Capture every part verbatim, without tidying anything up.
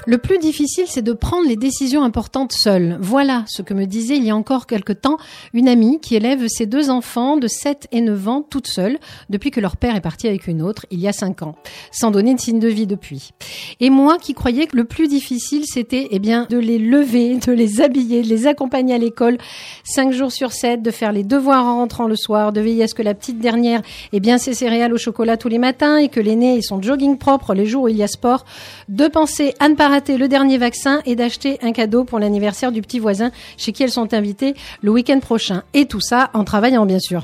Le plus difficile, c'est de prendre les décisions importantes seule. Voilà ce que me disait il y a encore quelque temps une amie qui élève ses deux enfants de sept et neuf ans toute seule depuis que leur père est parti avec une autre il y a cinq ans, sans donner de signe de vie depuis. Et moi qui croyais que le plus difficile, c'était eh bien de les lever, de les habiller, de les accompagner à l'école cinq jours sur sept, de faire les devoirs en rentrant le soir, de veiller à ce que la petite dernière ait bien ses céréales au chocolat tous les matins et que l'aîné ait son jogging propre les jours où il y a sport, de penser à ne pas rater le dernier vaccin et d'acheter un cadeau pour l'anniversaire du petit voisin chez qui elles sont invitées le week-end prochain. Et tout ça en travaillant, bien sûr.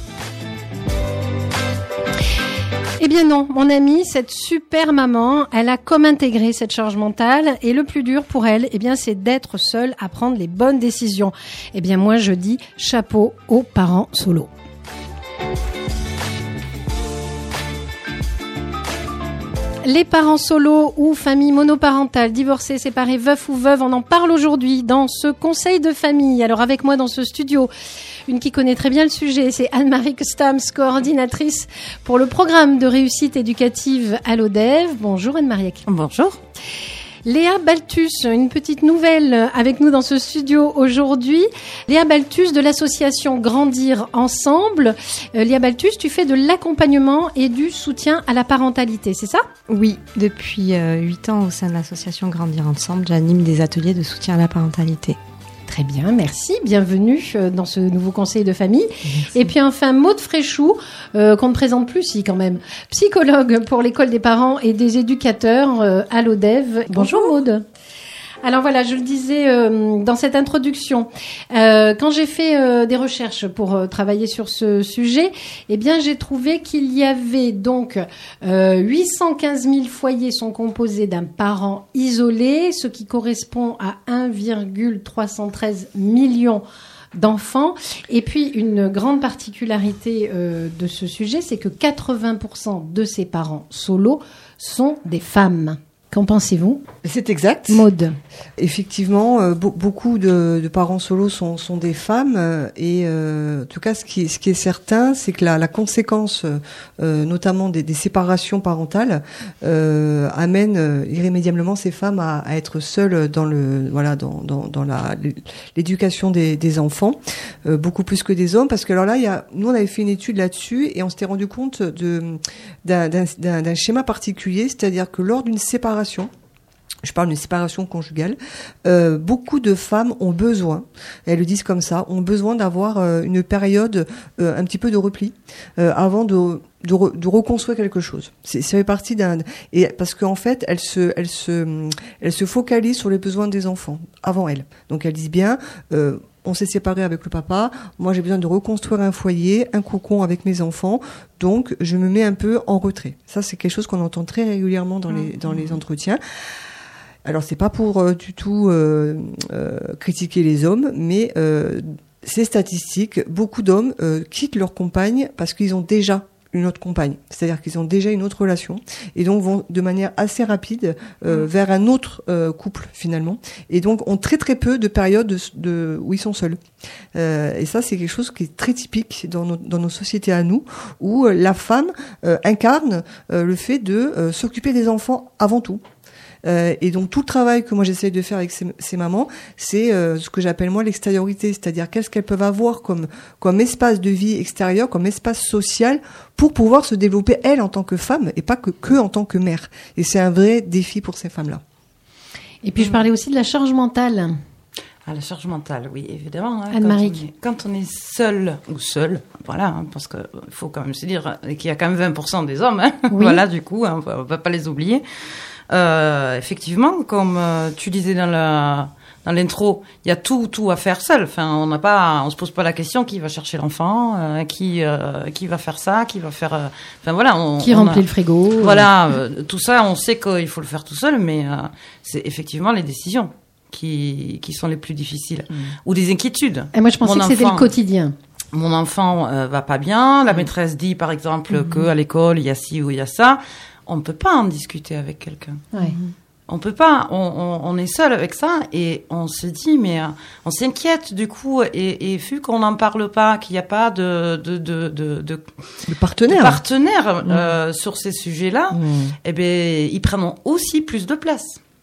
Eh bien non, mon amie, cette super maman, elle a comme intégré cette charge mentale et le plus dur pour elle, eh bien, c'est d'être seule à prendre les bonnes décisions. Eh bien, moi, je dis chapeau aux parents solo. Les parents solos ou familles monoparentales, divorcées, séparées, veufs ou veuves, on en parle aujourd'hui dans ce conseil de famille. Alors avec moi dans ce studio, une qui connaît très bien le sujet, c'est Anne-Marie Stams, coordinatrice pour le programme de réussite éducative à l'O D E V. Bonjour Anne-Marie. Bonjour. Léa Balthus, une petite nouvelle avec nous dans ce studio aujourd'hui. Léa Balthus de l'association Grandir Ensemble. Euh, Léa Balthus, tu fais de l'accompagnement et du soutien à la parentalité, c'est ça ? Oui, depuis huit euh, ans au sein de l'association Grandir Ensemble, j'anime des ateliers de soutien à la parentalité. Très bien, merci. Bienvenue dans ce nouveau conseil de famille. Merci. Et puis enfin, Maude Fréchou, euh, qu'on ne présente plus, si quand même, psychologue pour l'école des parents et des éducateurs euh, à l'O D E V. Bonjour, Bonjour Maude. Alors voilà, je le disais euh, dans cette introduction, euh, quand j'ai fait euh, des recherches pour euh, travailler sur ce sujet, eh bien j'ai trouvé qu'il y avait donc euh, huit cent quinze mille foyers sont composés d'un parent isolé, ce qui correspond à un virgule trois cent treize million d'enfants. Et puis une grande particularité euh, de ce sujet, c'est que quatre-vingts pour cent de ces parents solos sont des femmes. Qu'en pensez-vous ? C'est exact. Maude. Effectivement, euh, be- beaucoup de, de parents solos sont, sont des femmes euh, et euh, en tout cas, ce qui, ce qui est certain, c'est que la, la conséquence, euh, notamment des, des séparations parentales, euh, amène euh, irrémédiablement ces femmes à, à être seules dans le, voilà, dans, dans, dans la, l'éducation des, des enfants, euh, beaucoup plus que des hommes, parce que alors là, il y a, nous on avait fait une étude là-dessus et on s'était rendu compte de d'un, d'un, d'un, d'un schéma particulier, c'est-à-dire que lors d'une séparation je parle d'une séparation conjugale, euh, beaucoup de femmes ont besoin, elles le disent comme ça, ont besoin d'avoir euh, une période euh, un petit peu de repli euh, avant de, de, re, de reconstruire quelque chose. C'est, ça fait partie d'un... Et parce qu'en fait, elles se, elles, se, elles se focalisent sur les besoins des enfants, avant elles. Donc elles disent bien... Euh, on s'est séparé avec le papa, moi j'ai besoin de reconstruire un foyer, un cocon avec mes enfants, donc je me mets un peu en retrait. Ça, c'est quelque chose qu'on entend très régulièrement dans les, dans les entretiens. Alors, c'est pas pour euh, du tout euh, euh, critiquer les hommes, mais euh, c'est statistique. Beaucoup d'hommes euh, quittent leur compagne parce qu'ils ont déjà une autre compagne, c'est-à-dire qu'ils ont déjà une autre relation et donc vont de manière assez rapide euh, mmh. vers un autre euh, couple finalement et donc ont très très peu de périodes de, de, où ils sont seuls. Euh, et ça, c'est quelque chose qui est très typique dans nos, dans nos sociétés à nous, où euh, la femme euh, incarne euh, le fait de euh, s'occuper des enfants avant tout. Euh, et donc tout le travail que moi j'essaye de faire avec ces, ces mamans, c'est euh, ce que j'appelle moi l'extériorité, c'est-à-dire qu'est-ce qu'elles peuvent avoir comme comme espace de vie extérieur, comme espace social pour pouvoir se développer elles en tant que femmes et pas que que en tant que mère. Et c'est un vrai défi pour ces femmes-là. Et puis je parlais aussi de la charge mentale. Ah, la charge mentale, oui, évidemment. Hein, Anne-Marie. Quand on est, quand on est seul ou seul, voilà, hein, parce qu'il faut quand même se dire qu'il y a quand même vingt pour cent des hommes, hein, oui. Voilà, du coup, hein, on va, on va pas les oublier. Euh, effectivement, comme euh, tu disais dans la dans l'intro, il y a tout tout à faire seul. Enfin, on n'a pas, on se pose pas la question qui va chercher l'enfant, euh, qui euh, qui va faire ça, qui va faire. Euh, enfin voilà, on, qui on remplit a, le frigo. Voilà, euh, tout ça, on sait qu'il faut le faire tout seul, mais euh, c'est effectivement les décisions qui qui sont les plus difficiles mmh. ou des inquiétudes. Et moi, je pensais Mon que enfant, c'était le quotidien. Mon enfant euh, va pas bien. La mmh. maîtresse dit, par exemple, mmh. que à l'école il y a ci ou il y a ça. On ne peut pas en discuter avec quelqu'un. Ouais. On peut pas. On, on, on est seul avec ça et on se dit, mais euh, on s'inquiète du coup. Et, et vu qu'on n'en parle pas, qu'il n'y a pas de de de de, de, de partenaires, de partenaires mmh. euh, sur ces sujets-là, mmh. eh ben ils prennent aussi plus de place.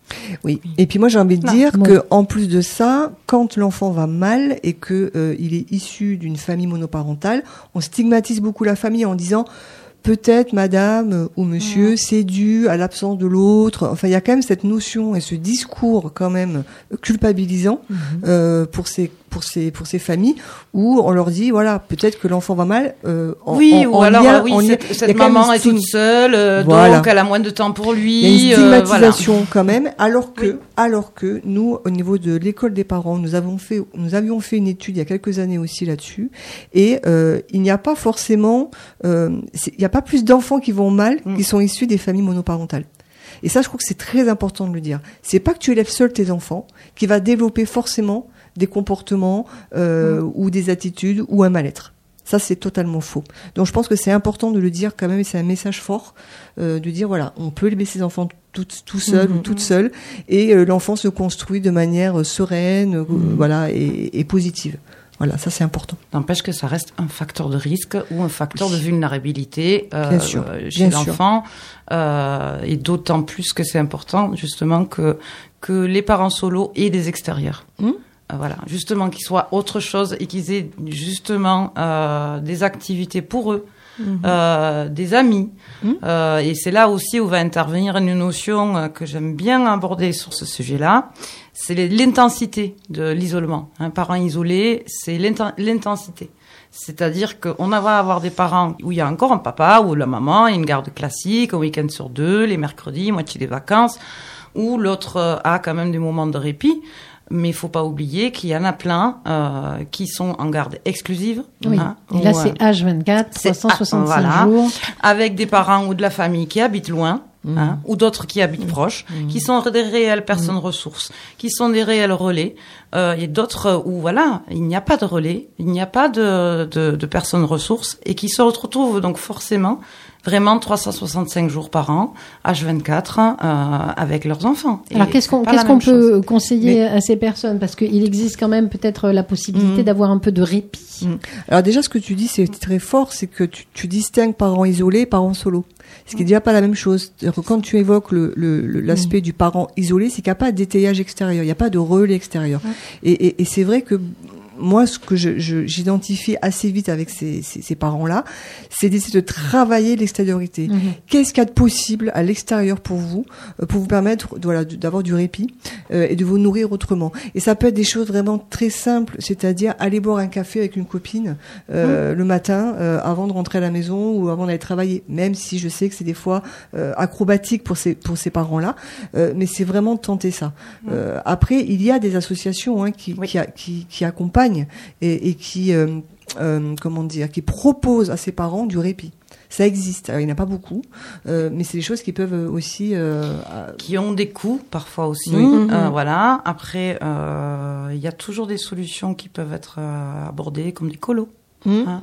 Oui. Et puis moi j'ai envie de dire bon. que en plus de ça, quand l'enfant va mal et que euh, il est issu d'une famille monoparentale, on stigmatise beaucoup la famille en disant peut-être madame ou monsieur, mmh. c'est dû à l'absence de l'autre. Enfin, il y a quand même cette notion et ce discours quand même culpabilisant mmh. euh, pour ces pour ces pour ces familles où on leur dit voilà, peut-être que l'enfant va mal euh, en, oui en, ou en alors lien, oui en cette, lien, cette maman est toute seule euh, voilà. donc elle a moins de temps pour lui. Il y a une stigmatisation euh, voilà. quand même alors que oui. alors que nous au niveau de l'école des parents, nous avons fait nous avions fait une étude il y a quelques années aussi là-dessus et euh, il n'y a pas forcément euh, il n'y a pas plus d'enfants qui vont mal mmh. qui sont issus des familles monoparentales. Et ça, je trouve que c'est très important de le dire. C'est pas que tu élèves seul tes enfants qui va développer forcément des comportements euh, mmh. ou des attitudes ou un mal-être. Ça, c'est totalement faux. Donc, je pense que c'est important de le dire quand même, et c'est un message fort euh, de dire voilà, on peut élever ses enfants tout, tout seul mmh. ou toute seule, et euh, l'enfant se construit de manière sereine, mmh. euh, voilà, et, et positive. Voilà, ça c'est important. N'empêche que ça reste un facteur de risque ou un facteur de vulnérabilité euh, bien sûr, euh, chez bien l'enfant, euh, et d'autant plus que c'est important justement que que les parents solos aient des extérieurs. Mmh. Euh, voilà, justement qu'ils soient autre chose et qu'ils aient justement euh, des activités pour eux. Mmh. Euh, des amis mmh. euh, et c'est là aussi où va intervenir une notion euh, que j'aime bien aborder sur ce sujet-là, c'est l'intensité de l'isolement. Un parent isolé, c'est l'intensité, c'est-à-dire qu'on va avoir des parents où il y a encore un papa ou la maman, une garde classique, un week-end sur deux, les mercredis, moitié des vacances, où l'autre a quand même des moments de répit. Mais il faut pas oublier qu'il y en a plein euh, qui sont en garde exclusive. Oui. Hein, et là, c'est H vingt-quatre, trois cent soixante-cinq voilà, jours. Avec des parents ou de la famille qui habitent loin, mmh. hein, ou d'autres qui habitent mmh. proches, mmh. qui sont des réelles personnes mmh. ressources, qui sont des réels relais, euh, et d'autres où, voilà, il n'y a pas de relais, il n'y a pas de, de, de personnes ressources, et qui se retrouvent donc forcément vraiment trois cent soixante-cinq jours par an, H vingt-quatre, euh, avec leurs enfants. Et alors, qu'est-ce qu'on, qu'est-ce qu'on peut chose. conseiller Mais... à ces personnes? Parce qu'il existe quand même peut-être la possibilité mmh. d'avoir un peu de répit. Mmh. Alors déjà, ce que tu dis, c'est très fort, c'est que tu, tu distingues parents isolés et parents solo. Ce qui est déjà pas la même chose. C'est-à-dire que quand tu évoques le, le, l'aspect mmh. du parent isolé, c'est qu'il n'y a pas d'étayage extérieur, il n'y a pas de relais extérieur. Mmh. Et, et, et c'est vrai que moi, ce que je, je, j'identifie assez vite avec ces, ces, ces parents-là, c'est d'essayer de travailler l'extériorité. Mmh. Qu'est-ce qu'il y a de possible à l'extérieur pour vous, pour vous permettre de, voilà, d'avoir du répit euh, et de vous nourrir autrement. Et ça peut être des choses vraiment très simples, c'est-à-dire aller boire un café avec une copine euh, mmh. le matin euh, avant de rentrer à la maison ou avant d'aller travailler, même si je sais que c'est des fois euh, acrobatique pour ces, pour ces parents-là, euh, mais c'est vraiment de tenter ça. Mmh. Euh, après, il y a des associations hein, qui, oui. qui, a, qui, qui accompagnent Et, et qui, euh, euh, comment dire, qui propose à ses parents du répit. Ça existe. Alors, il n'y en a pas beaucoup, euh, mais c'est des choses qui peuvent aussi, euh, qui ont des coûts parfois aussi. Mmh. Euh, voilà. Après, euh, il y a toujours des solutions qui peuvent être euh, abordées, comme des colos. Mmh. Hein.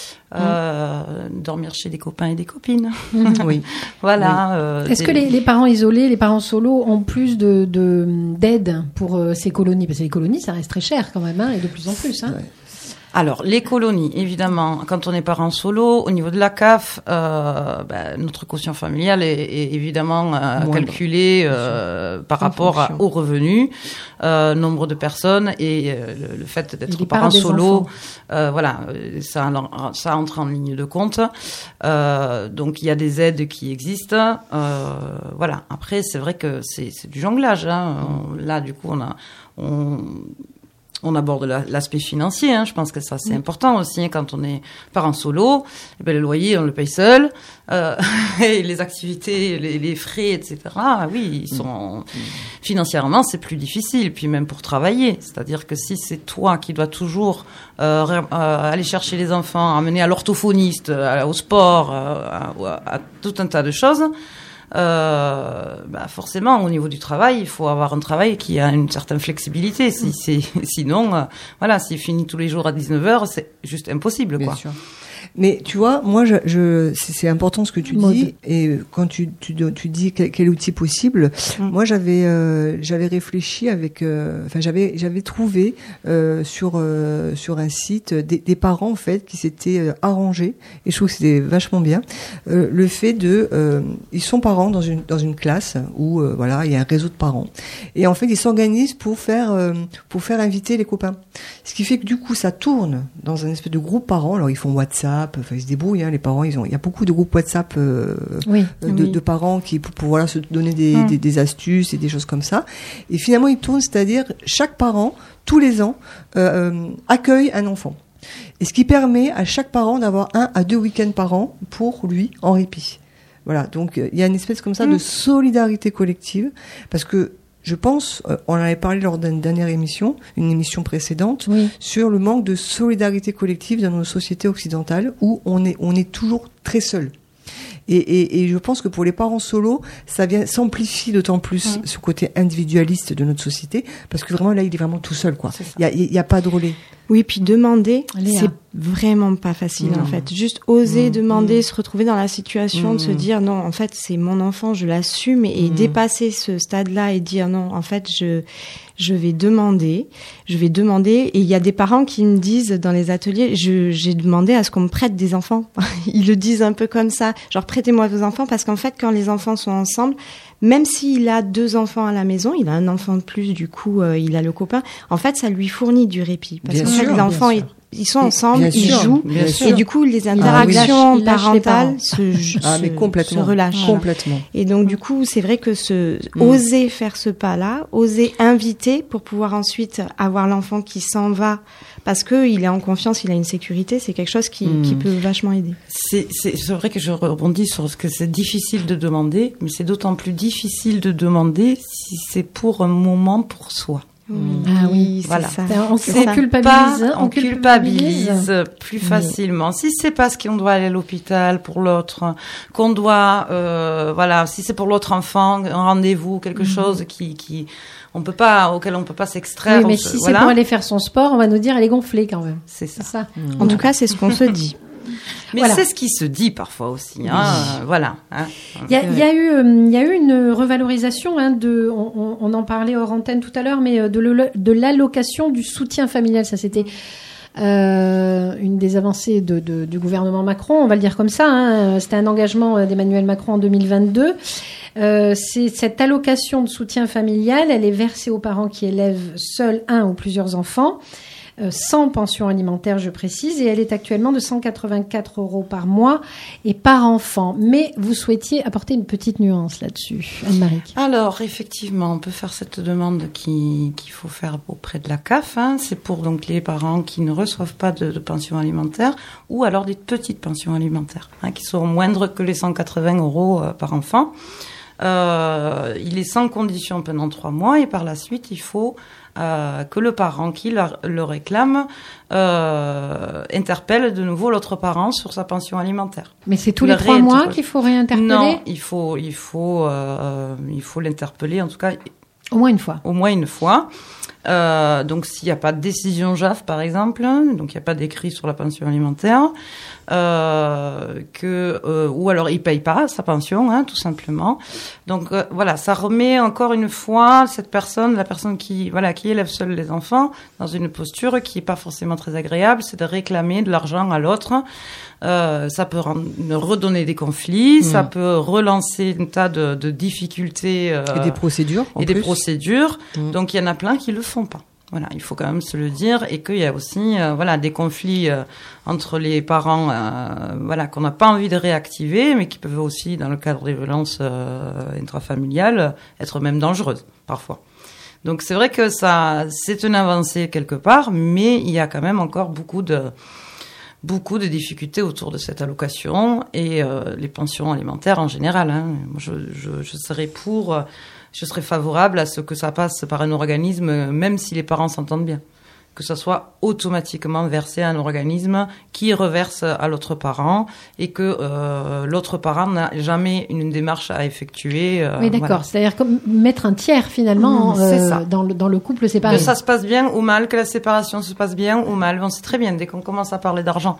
Euh, mmh. Dormir chez des copains et des copines. Mmh. Oui. Voilà. Oui. Euh, Est-ce des... que les, les parents isolés, les parents solos ont plus de, de d'aide pour euh, ces colonies? Parce que les colonies, ça reste très cher quand même, hein, et de plus en plus. Hein. Ouais. Alors, les colonies, évidemment, quand on est parent solo, au niveau de la C A F, euh, bah, notre quotient familial est, est évidemment euh, calculé euh, par rapport à, aux revenus, euh, nombre de personnes et euh, le, le fait d'être parent solo, euh, voilà, ça, ça entre en ligne de compte. Euh, donc, il y a des aides qui existent. Euh, voilà. Après, c'est vrai que c'est, c'est du jonglage. Hein. On, là, du coup, on a... On, On aborde la, l'aspect financier, hein. Je pense que ça c'est mmh. important aussi hein, quand on est parent solo. Eh ben, le loyer on le paye seul, euh, et les activités, les, les frais, et cetera. Oui, ils sont mmh. financièrement c'est plus difficile. Puis même pour travailler, c'est-à-dire que si c'est toi qui dois toujours euh, euh, aller chercher les enfants, amener à l'orthophoniste, à, au sport, à, à, à tout un tas de choses. Euh, bah forcément, au niveau du travail, il faut avoir un travail qui a une certaine flexibilité. Si, c'est, sinon, euh, voilà, s'il finit tous les jours à dix-neuf heures, c'est juste impossible, Bien quoi. sûr. Mais tu vois, moi, je, je c'est, c'est important ce que tu Mode. dis. Et quand tu, tu, tu dis quel, quel outil possible, mmh. moi, j'avais, euh, j'avais réfléchi avec, euh, enfin, j'avais, j'avais trouvé euh, sur euh, sur un site des, des parents en fait qui s'étaient euh, arrangés. Et je trouve que c'était vachement bien. Euh, le fait de, euh, ils sont parents dans une dans une classe où euh, voilà, il y a un réseau de parents. Et en fait, ils s'organisent pour faire euh, pour faire inviter les copains. Ce qui fait que du coup, ça tourne dans un espèce de groupe parents. Alors ils font WhatsApp, enfin ils se débrouillent. Hein, les parents, ils ont, il y a beaucoup de groupes WhatsApp euh, oui, de, oui. de parents qui pour, pour voilà se donner des, hum. des, des astuces et des choses comme ça. Et finalement, ils tournent, c'est-à-dire chaque parent tous les ans euh, euh, accueille un enfant. Et ce qui permet à chaque parent d'avoir un à deux week-ends par an pour lui en répit. Voilà, donc il y a une espèce comme ça mmh. de solidarité collective, parce que je pense, euh, on en avait parlé lors d'une dernière émission, une émission précédente, oui. sur le manque de solidarité collective dans nos sociétés occidentales, où on est, on est toujours très seul. Et, et, et je pense que pour les parents solos, ça vient s'amplifie d'autant plus mmh. ce côté individualiste de notre société, parce que vraiment là, il est vraiment tout seul, quoi. Il y a, il y a pas de relais. Oui, puis demander, Léa. c'est vraiment pas facile mmh. en fait. Juste oser mmh. demander, mmh. se retrouver dans la situation mmh. de se dire non, en fait, c'est mon enfant, je l'assume, et, et mmh. dépasser ce stade-là et dire non, en fait, je je vais demander, je vais demander. Et il y a des parents qui me disent dans les ateliers, je, j'ai demandé à ce qu'on me prête des enfants. Ils le disent un peu comme ça, genre prêtez-moi vos enfants, parce qu'en fait, quand les enfants sont ensemble, même s'il a deux enfants à la maison, il a un enfant de plus, du coup, euh, il a le copain. En fait, ça lui fournit du répit. Parce qu'en fait, les enfants, ils, ils sont ensemble, bien ils sûr, jouent. Et du coup, les interactions ah, oui. parentales se, ah, mais complètement, se relâchent. Complètement. Et donc, du coup, c'est vrai que ce, mmh. oser faire ce pas-là, oser inviter pour pouvoir ensuite avoir l'enfant qui s'en va parce qu'il est en confiance, il a une sécurité, c'est quelque chose qui, mmh. qui peut vachement aider. C'est, c'est, c'est vrai que je rebondis sur ce que c'est difficile de demander, mais c'est d'autant plus difficile de demander si c'est pour un moment pour soi. Oui. Ah oui, c'est voilà. ça. On, c'est on culpabilise, pas, on culpabilise, culpabilise plus oui. facilement. Si c'est parce qu'on doit aller à l'hôpital pour l'autre, qu'on doit, euh, voilà, si c'est pour l'autre enfant, un rendez-vous, quelque mmh. chose qui, qui, on peut pas, auquel on peut pas s'extraire. Oui, mais se, si voilà. c'est pour aller faire son sport, on va nous dire elle est gonflée quand même. C'est ça. C'est ça. Mmh. En tout cas, c'est ce qu'on se dit. Mais voilà. c'est ce qui se dit parfois aussi, hein, oui. euh, voilà. Hein. Il y a, il y a eu, euh, il y a eu une revalorisation hein, de, on, on en parlait hors antenne tout à l'heure, mais de, le, de l'allocation du soutien familial. Ça, c'était euh, une des avancées de, de, du gouvernement Macron, on va le dire comme ça. Hein. C'était un engagement d'Emmanuel Macron en deux mille vingt-deux. Euh, c'est cette allocation de soutien familial, elle est versée aux parents qui élèvent seuls un ou plusieurs enfants. Euh, sans pension alimentaire, je précise, et elle est actuellement de cent quatre-vingt-quatre euros par mois et par enfant. Mais vous souhaitiez apporter une petite nuance là-dessus, Anne-Marie. Alors, effectivement, on peut faire cette demande qui, qu'il faut faire auprès de la C A F. Hein. C'est pour donc les parents qui ne reçoivent pas de, de pension alimentaire ou alors des petites pensions alimentaires, hein, qui sont moindres que les cent quatre-vingts euros euh, par enfant. Euh, il est sans condition pendant trois mois et par la suite, il faut Euh, que le parent qui la, le réclame euh, interpelle de nouveau l'autre parent sur sa pension alimentaire. Mais c'est tous les trois mois qu'il faut réinterpeller ? Non, il faut, il faut, euh, il faut l'interpeller, en tout cas. Au moins une fois. Au moins une fois. Euh, donc s'il n'y a pas de décision J A F par exemple, donc il n'y a pas d'écrit sur la pension alimentaire, euh, que euh, ou alors il paye pas sa pension, hein, tout simplement. Donc euh, voilà, ça remet encore une fois cette personne, la personne qui voilà qui élève seule les enfants, dans une posture qui est pas forcément très agréable, c'est de réclamer de l'argent à l'autre. Euh, ça peut rendre, redonner des conflits, mmh. ça peut relancer un tas de, de difficultés euh, et des procédures en et plus. des procédures. Mmh. Donc il y en a plein qui le font pas. Voilà, il faut quand même se le dire, et qu'il y a aussi euh, voilà des conflits euh, entre les parents, euh, voilà qu'on n'a pas envie de réactiver, mais qui peuvent aussi, dans le cadre des violences euh, intrafamiliales, être même dangereuses parfois. Donc c'est vrai que ça, c'est une avancée quelque part, mais il y a quand même encore beaucoup de beaucoup de difficultés autour de cette allocation et euh, les pensions alimentaires en général. Hein. Moi, je, je, je serais pour, je serais favorable à ce que ça passe par un organisme, même si les parents s'entendent bien, que ça soit automatiquement versé à un organisme qui reverse à l'autre parent et que euh, l'autre parent n'a jamais une démarche à effectuer. Euh, oui, d'accord. Voilà. C'est-à-dire comme mettre un tiers finalement mmh, euh, ça. Dans, le, dans le couple séparé. Que ça se passe bien ou mal, que la séparation se passe bien ou mal. On sait très bien, dès qu'on commence à parler d'argent,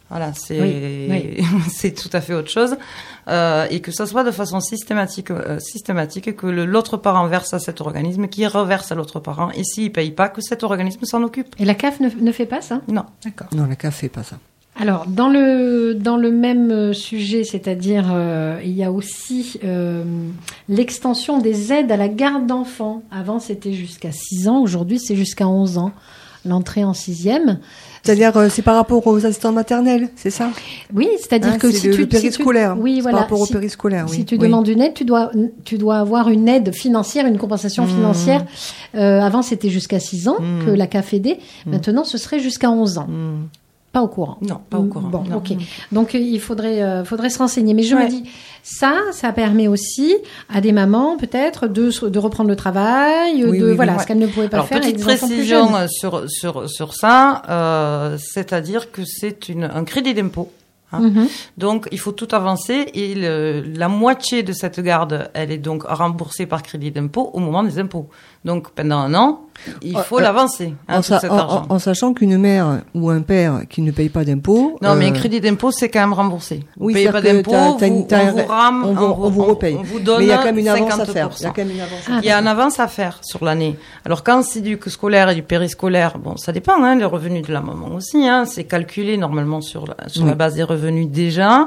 Voilà, c'est oui, oui. c'est tout à fait autre chose. Euh, et que ça soit de façon systématique, euh, systématique, que le, l'autre parent verse à cet organisme, qui reverse à l'autre parent. Et s'il paye pas, que cet organisme s'en occupe. Et la C A F ne, ne fait pas ça ? Non. D'accord. Non, la C A F fait pas ça. Alors, dans le, dans le même sujet, c'est-à-dire, euh, il y a aussi euh, l'extension des aides à la garde d'enfants. Avant, c'était jusqu'à six ans. Aujourd'hui, c'est jusqu'à onze ans, l'entrée en sixième. C'est-à-dire, euh, c'est par rapport aux assistants maternels, c'est ça ? Oui, c'est-à-dire hein, que c'est si le, tu... le périscolaire. Si tu, oui, c'est voilà. Par rapport si, au périscolaire, oui. Si tu oui. demandes une aide, tu dois, tu dois avoir une aide financière, une compensation mmh. financière. Euh, avant, c'était jusqu'à six ans mmh. que la C A F aidait. Mmh. Maintenant, ce serait jusqu'à onze ans. Mmh. Pas au courant. Non, pas au courant. Bon, non. ok. Donc il faudrait, euh, faudrait se renseigner. Mais je ouais. me dis, ça, ça permet aussi à des mamans peut-être de, de reprendre le travail, oui, de oui, voilà, oui. ce qu'elles ne pouvaient pas Alors, faire. Petite avec des précision enfants plus jeunes. sur sur sur ça, euh, c'est-à-dire que c'est une un crédit d'impôt. Hein. Mm-hmm. Donc, il faut tout avancer et le, la moitié de cette garde, elle est donc remboursée par crédit d'impôt au moment des impôts. Donc, pendant un an, il faut euh, l'avancer, hein, en, tout cet en, argent. En, en sachant qu'une mère ou un père qui ne paye pas d'impôts... Non, euh... mais un crédit d'impôt, c'est quand même remboursé. Vous oui, payez pas d'impôts, vous, on vous rame, on vous, on vous repaye. On vous donne mais il y a quand même une avance cinquante pour cent. à faire. Il y a quand même une avance à faire. Il y a une avance à faire sur l'année. Alors, quand c'est du scolaire et du périscolaire, bon, ça dépend, hein, les revenus de la maman aussi, hein. C'est calculé normalement sur la, sur oui. la base des revenus déjà.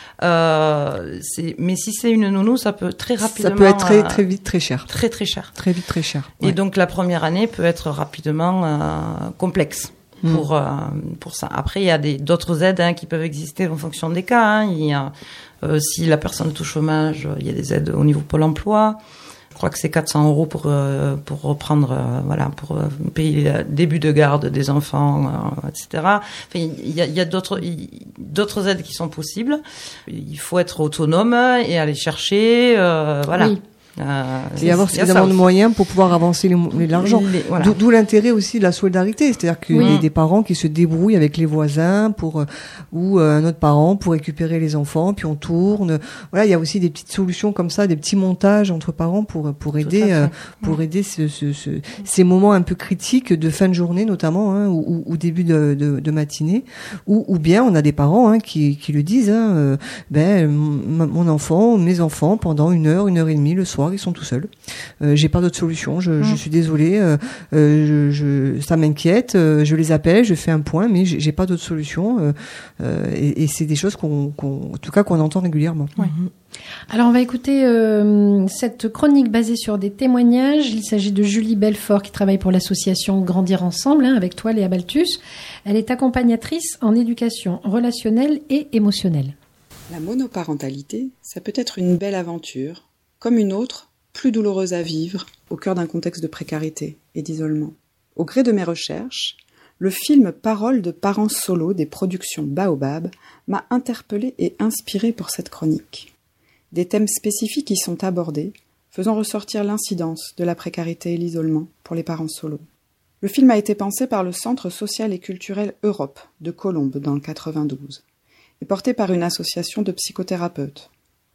Euh, c'est, mais si c'est une nounou, ça peut très rapidement. Ça peut être très, très vite, très cher. Très, très cher. Très vite, très cher. Ouais. Et donc, la première année peut être rapidement euh, complexe mmh. pour euh, pour ça. Après, il y a des d'autres aides hein, qui peuvent exister en fonction des cas. Hein. Il y a euh, si la personne est au chômage, il y a des aides au niveau Pôle Emploi. Je crois que c'est quatre cents euros pour euh, pour reprendre euh, voilà pour euh, payer le début de garde des enfants, euh, et cetera. Enfin, il y a, il y a d'autres il, d'autres aides qui sont possibles. Il faut être autonome et aller chercher, euh, voilà. Oui. Euh, et avoir suffisamment de moyens pour pouvoir avancer les, l'argent. Les, voilà. D'où, d'où l'intérêt aussi de la solidarité, c'est-à-dire qu'il oui. y a des parents qui se débrouillent avec les voisins pour ou euh, un autre parent pour récupérer les enfants, puis on tourne. Voilà, il y a aussi des petites solutions comme ça, des petits montages entre parents pour pour aider euh, pour oui. aider ce, ce, ce, ces moments un peu critiques de fin de journée notamment, hein, ou, ou début de, de, de matinée, ou, ou bien on a des parents hein, qui qui le disent, hein, euh, ben mon, mon enfant, mes enfants pendant une heure, une heure et demie le soir. Ils sont tout seuls. Euh, j'ai pas d'autre solution. Je, mmh. je suis désolée. Euh, euh, je, je, ça m'inquiète. Euh, je les appelle, je fais un point, mais j'ai, j'ai pas d'autre solution. Euh, euh, et, et c'est des choses qu'on, qu'on, en tout cas, qu'on entend régulièrement. Ouais. Mmh. Alors, on va écouter euh, cette chronique basée sur des témoignages. Il s'agit de Julie Belfort qui travaille pour l'association Grandir Ensemble, hein, avec toi, Léa Balthus. Elle est accompagnatrice en éducation relationnelle et émotionnelle. La monoparentalité, ça peut être une belle aventure, comme une autre, plus douloureuse à vivre, au cœur d'un contexte de précarité et d'isolement. Au gré de mes recherches, le film Paroles de parents solo des productions Baobab m'a interpellée et inspirée pour cette chronique. Des thèmes spécifiques y sont abordés, faisant ressortir l'incidence de la précarité et l'isolement pour les parents solo. Le film a été pensé par le Centre social et culturel Europe de Colombes dans le quatre-vingt-douze et porté par une association de psychothérapeutes.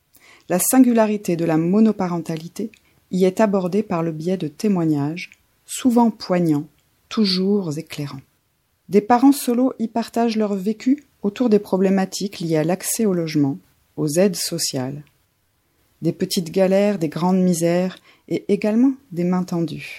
La singularité de la monoparentalité y est abordée par le biais de témoignages, souvent poignants, toujours éclairants. Des parents solos y partagent leur vécu autour des problématiques liées à l'accès au logement, aux aides sociales. Des petites galères, des grandes misères et également des mains tendues.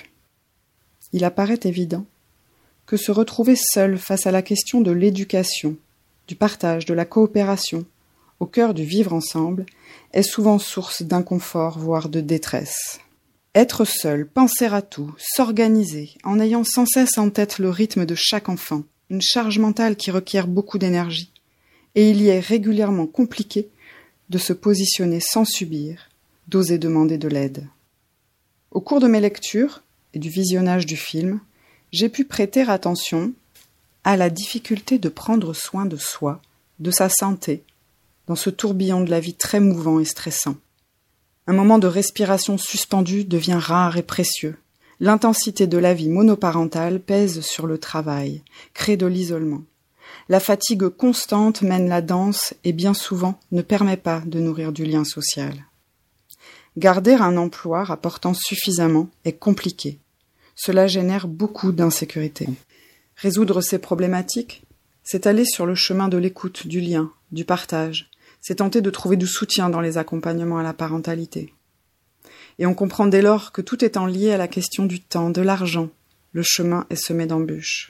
Il apparaît évident que se retrouver seul face à la question de l'éducation, du partage, de la coopération, au cœur du vivre ensemble, est souvent source d'inconfort, voire de détresse. Être seul, penser à tout, s'organiser, en ayant sans cesse en tête le rythme de chaque enfant, une charge mentale qui requiert beaucoup d'énergie, et il y est régulièrement compliqué de se positionner sans subir, d'oser demander de l'aide. Au cours de mes lectures et du visionnage du film, j'ai pu prêter attention à la difficulté de prendre soin de soi, de sa santé, dans ce tourbillon de la vie très mouvant et stressant. Un moment de respiration suspendue devient rare et précieux. L'intensité de la vie monoparentale pèse sur le travail, crée de l'isolement. La fatigue constante mène la danse et bien souvent ne permet pas de nourrir du lien social. Garder un emploi rapportant suffisamment est compliqué. Cela génère beaucoup d'insécurité. Résoudre ces problématiques, c'est aller sur le chemin de l'écoute, du lien, du partage. C'est tenter de trouver du soutien dans les accompagnements à la parentalité. Et on comprend dès lors que tout étant lié à la question du temps, de l'argent, le chemin est semé d'embûches.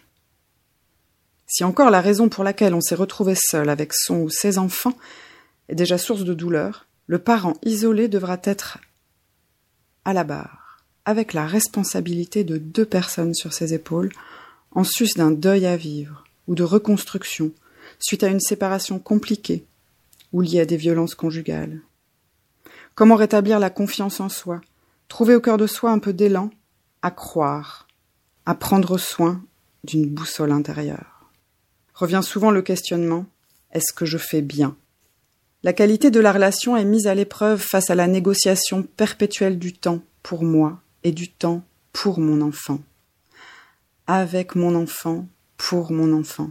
Si encore la raison pour laquelle on s'est retrouvé seul avec son ou ses enfants est déjà source de douleur, le parent isolé devra être à la barre, avec la responsabilité de deux personnes sur ses épaules, en sus d'un deuil à vivre ou de reconstruction suite à une séparation compliquée ou liée à des violences conjugales. Comment rétablir la confiance en soi, trouver au cœur de soi un peu d'élan, à croire, à prendre soin d'une boussole intérieure. Revient souvent le questionnement « est-ce que je fais bien ?» La qualité de la relation est mise à l'épreuve face à la négociation perpétuelle du temps pour moi et du temps pour mon enfant. Avec mon enfant, pour mon enfant.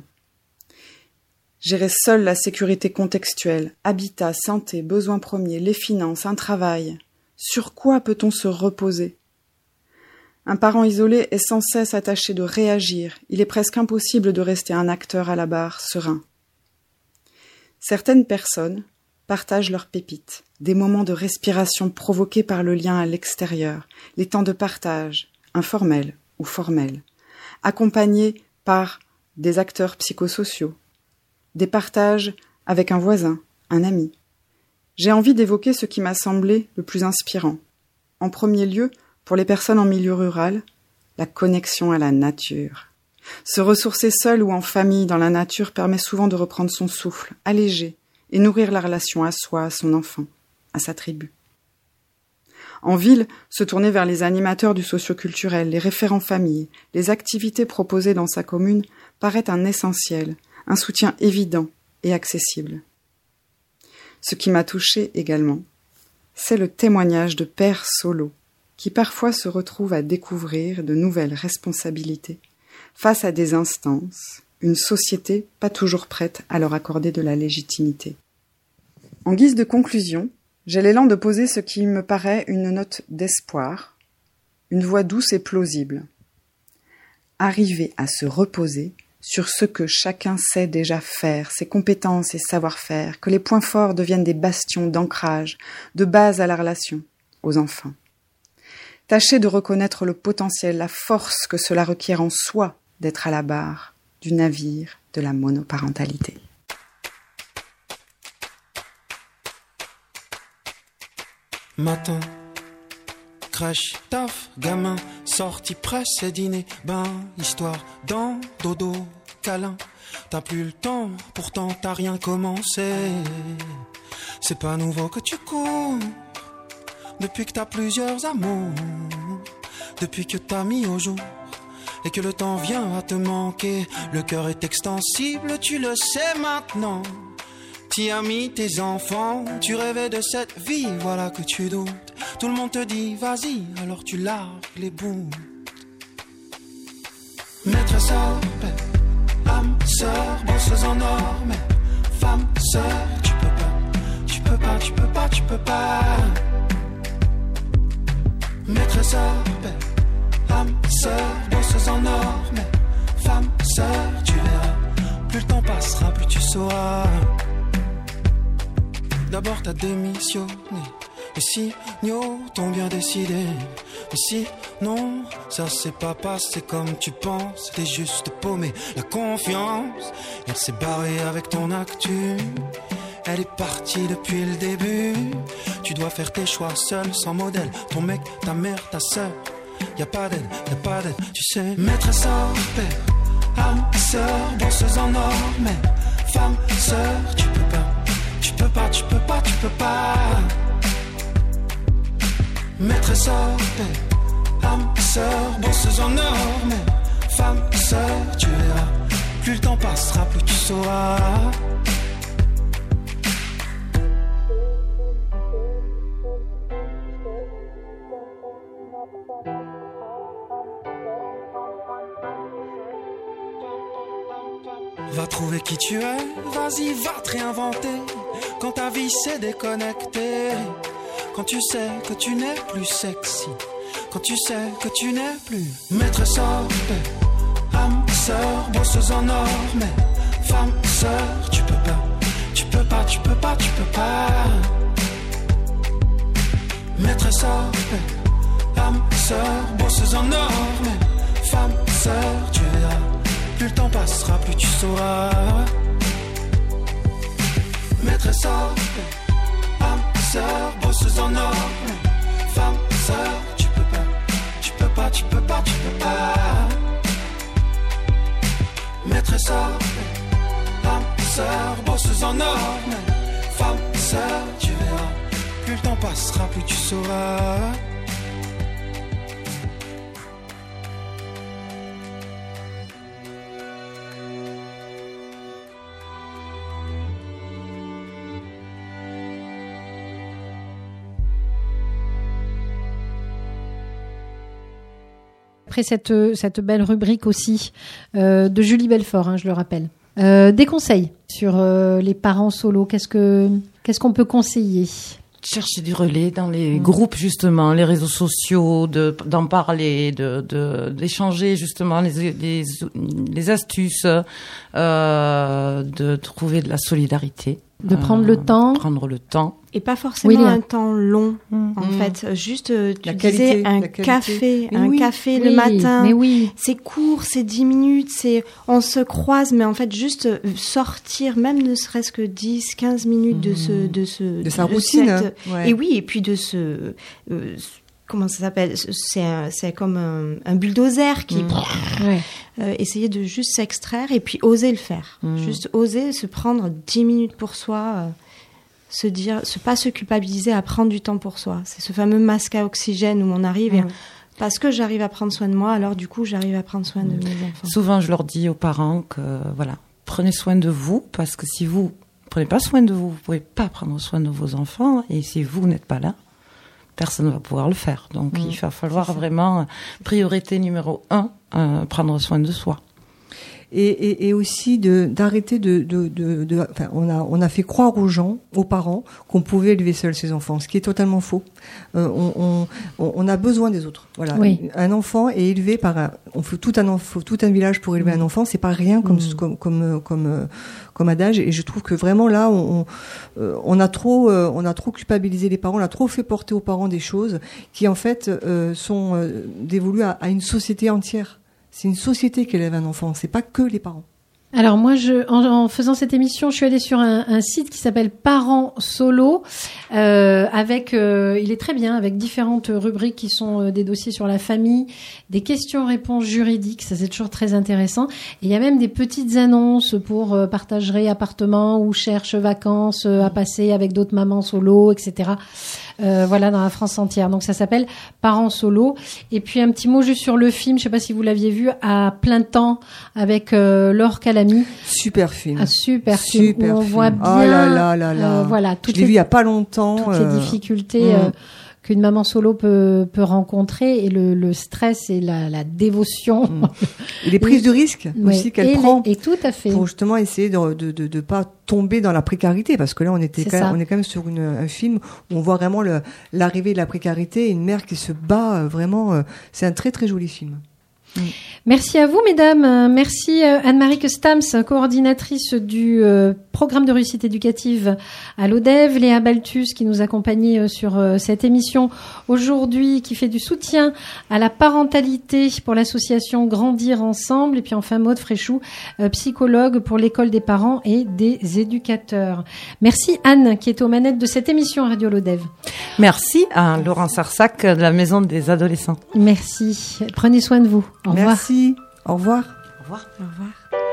Gérer seule la sécurité contextuelle, habitat, santé, besoins premiers, les finances, un travail. Sur quoi peut-on se reposer ? Un parent isolé est sans cesse attaché de réagir. Il est presque impossible de rester un acteur à la barre, serein. Certaines personnes partagent leurs pépites, des moments de respiration provoqués par le lien à l'extérieur, les temps de partage, informels ou formels, accompagnés par des acteurs psychosociaux, des partages avec un voisin, un ami. J'ai envie d'évoquer ce qui m'a semblé le plus inspirant. En premier lieu, pour les personnes en milieu rural, la connexion à la nature. Se ressourcer seul ou en famille dans la nature permet souvent de reprendre son souffle, alléger, et nourrir la relation à soi, à son enfant, à sa tribu. En ville, se tourner vers les animateurs du socioculturel, les référents famille, les activités proposées dans sa commune paraît un essentiel, un soutien évident et accessible. Ce qui m'a touchée également, c'est le témoignage de pères solos qui parfois se retrouvent à découvrir de nouvelles responsabilités face à des instances, une société pas toujours prête à leur accorder de la légitimité. En guise de conclusion, j'ai l'élan de poser ce qui me paraît une note d'espoir, une voix douce et plausible. Arriver à se reposer sur ce que chacun sait déjà faire, ses compétences et savoir-faire, que les points forts deviennent des bastions d'ancrage, de base à la relation, aux enfants. Tâchez de reconnaître le potentiel, la force que cela requiert en soi d'être à la barre du navire de la monoparentalité. Matin, crèche, taf, gamin, sortie, presse et dîner, bain, histoire, dans, dodo, câlin. T'as plus le temps, pourtant t'as rien commencé. C'est pas nouveau que tu cours, depuis que t'as plusieurs amours, depuis que t'as mis au jour, et que le temps vient à te manquer. Le cœur est extensible, tu le sais maintenant. T'y as mis tes enfants, tu rêvais de cette vie, voilà que tu doutes. Tout le monde te dit vas-y, alors tu largues les bouts. Maîtresse à paix, âme, sœur, bosseuse en or, mais femme, sœur, tu peux pas, tu peux pas, tu peux pas, tu peux pas. Maîtresse à paix, âme, sœur, bosseuse en or, mais femme, sœur, tu verras. Plus le temps passera, plus tu sauras. D'abord t'as démissionné, les signaux t'ont bien décidé. Mais si, non, ça s'est pas passé comme tu penses. T'es juste paumé, la confiance, elle s'est barrée avec ton actu. Elle est partie depuis le début. Tu dois faire tes choix seul, sans modèle. Ton mec, ta mère, ta sœur, y'a pas d'aide, y'a pas d'aide, tu sais. Maîtresse à père, âme, sœur, danseuse en or, mais femme, sœur, tu peux pas. Tu peux pas, tu peux pas, tu peux pas. Maîtresse à paix, âme, sœur, bosseuse en or, mais femme, sœur, tu verras. Plus le temps passera, plus tu sauras. Va trouver qui tu es, vas-y, va te réinventer. Quand ta vie s'est déconnectée, quand tu sais que tu n'es plus sexy, quand tu sais que tu n'es plus maîtresse à paix, âme, sœur, bosseuse en or, mais femme, sœur, tu peux pas, tu peux pas, tu peux pas, tu peux pas. Maîtresse or, âme, sœur, bosseuse en or, femme, sœur, tu verras. Plus le temps passera, plus tu sauras. Maîtresse or, âme, sœur, bosseuse en or, femme, sœur, tu peux pas, tu peux pas, tu peux pas, tu peux pas. Maîtresse or, âme, sœur, bosseuse en or, femme, sœur, tu verras. Plus le temps passera, plus tu sauras. Après cette, cette belle rubrique aussi euh, de Julie Belfort, hein, je le rappelle. Euh, des conseils sur euh, les parents solos, qu'est-ce que qu'est-ce qu'on peut conseiller ? Chercher du relais dans les mmh. groupes, justement, les réseaux sociaux, de, d'en parler, de, de, d'échanger justement les, les, les astuces, euh, de trouver de la solidarité. De prendre euh, le temps. Prendre le temps. Et pas forcément oui, un temps long, mmh. en mmh. fait. Juste, tu la disais qualité, un café, un oui. café oui. le matin. Mais oui. C'est court, c'est dix minutes, c'est, on se croise, mais en fait, juste sortir, même ne serait-ce que dix, quinze minutes mmh. de ce, de ce, de sa de routine. Cette, ouais. Et oui, et puis de ce, euh, comment ça s'appelle? C'est un, c'est comme un, un bulldozer qui, mmh. ouais. euh, essayer de juste s'extraire et puis oser le faire. Mmh. Juste oser se prendre dix minutes pour soi, euh, se dire, se pas se culpabiliser à prendre du temps pour soi. C'est ce fameux masque à oxygène où on arrive et mmh. parce que j'arrive à prendre soin de moi, alors du coup j'arrive à prendre soin de mmh. mes enfants. Souvent je leur dis aux parents que voilà, prenez soin de vous, parce que si vous prenez pas soin de vous, vous pouvez pas prendre soin de vos enfants, et si vous n'êtes pas là, personne ne va pouvoir le faire. Donc mmh. il va falloir vraiment, priorité numéro un, euh, prendre soin de soi. Et, et, et aussi de, d'arrêter de, de, de, de enfin, on a, on a fait croire aux gens, aux parents, qu'on pouvait élever seul ses enfants, ce qui est totalement faux. Euh, on, on, on a besoin des autres. Voilà. Oui. Un enfant est élevé par un, on fait tout un, faut tout un village pour élever mmh. un enfant. C'est pas rien comme, mmh. comme, comme, comme, comme adage. Et je trouve que vraiment là, on, on a trop, on a trop culpabilisé les parents, on a trop fait porter aux parents des choses qui en fait euh, sont euh, dévolues à, à une société entière. C'est une société qui élève un enfant, c'est pas que les parents. Alors moi, je, en, en faisant cette émission, je suis allée sur un, un site qui s'appelle Parents Solo, euh, avec, euh, il est très bien, avec différentes rubriques qui sont euh, des dossiers sur la famille, des questions-réponses juridiques, ça c'est toujours très intéressant. Et il y a même des petites annonces pour euh, partagerai appartement ou cherche vacances euh, à passer avec d'autres mamans solo, et cetera. Euh, voilà, dans la France entière. Donc ça s'appelle Parents Solo. Et puis un petit mot juste sur le film, je sais pas si vous l'aviez vu, à plein temps avec euh, Laure Calamy. Super film. Un super, super film où on film. voit bien oh là là là là. Euh, voilà, toutes je l'ai les, vu il y a pas longtemps. Toutes euh... les difficultés mmh. euh, qu'une maman solo peut peut rencontrer et le, le stress et la, la dévotion. Mmh. Et les prises de risque ouais. aussi qu'elle et prend. Les, et tout à fait. Pour justement essayer de de de, de pas tomber dans la précarité, parce que là on était c'est quand même, ça. on est quand même sur une, un film où on voit vraiment le, l'arrivée de la précarité et une mère qui se bat euh, vraiment. Euh, c'est un très très joli film. Mmh. Merci à vous, mesdames. Merci Anne-Marie Stams, coordinatrice du euh, programme de réussite éducative à l'Odève, Léa Balthus qui nous accompagnait sur euh, cette émission aujourd'hui, qui fait du soutien à la parentalité pour l'association Grandir Ensemble, et puis enfin Maude Fréchou, euh, psychologue pour l'école des parents et des éducateurs. Merci Anne qui est aux manettes de cette émission Radio l'Odève. Merci à Laurent Sarsac de la Maison des Adolescents. Merci. Prenez soin de vous. Au revoir. Merci. Au revoir. Au revoir. Au revoir.